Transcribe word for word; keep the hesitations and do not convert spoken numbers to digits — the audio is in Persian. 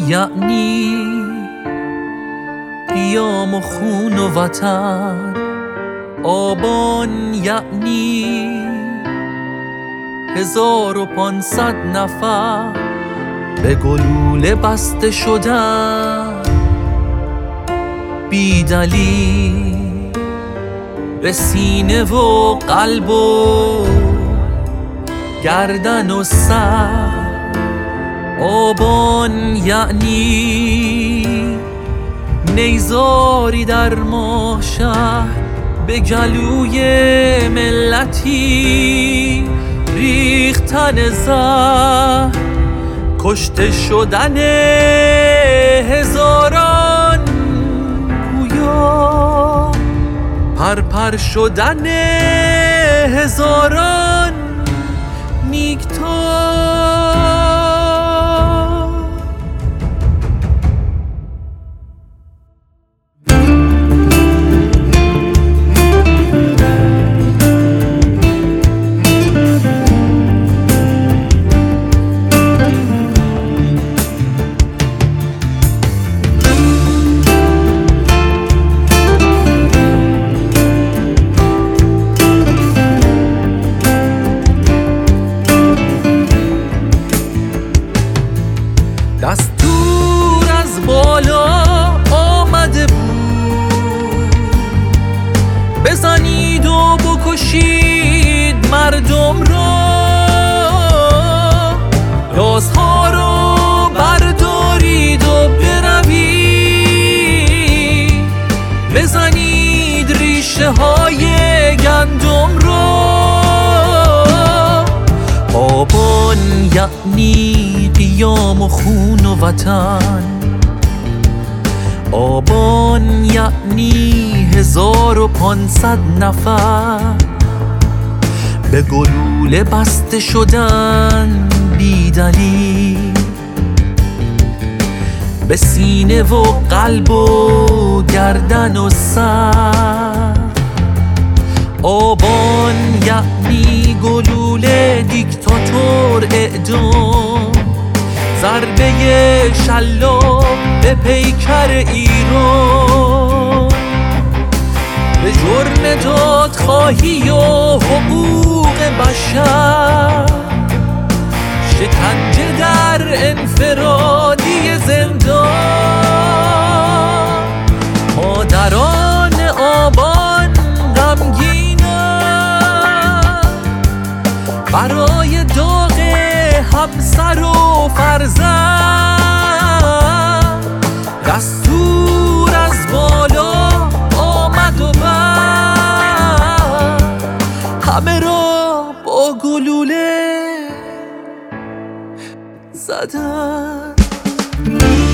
یعنی قیام و خون و وطن، آبان یعنی هزار و پانصد نفر به گلوله بسته شدن بی دلیل، به سینه و قلب و گردن و سر. آبان یعنی نیزاری در ماه شهر به گلوی ملتی، ریختن زهر، کشته شدن هزاران گویا، پرپر شدن هزاران نیکتا. دستور از بالا آمده بود، بزنید و بکشید مردم را، رازها رو بردارید و بروید، بزنید ریشه های گندم را. آبان یعنی قیام و خون و وطن، آبان یعنی هزار و پانصد نفر به گلوله بسته شدن بی دلیل، به سینه و قلب و گردن و سر. آبان یعنی گلوله دیکتاتور اعدام، ضربه شلاق به پیکر ایران، به جرم دادخواهی و حقوق بشر، شکنجه در انفرادی زندان. مادران آبان غمگینن برای داغ همسر و فرزند، دستور از بالا آمد و بعد همه را با گلوله زدن.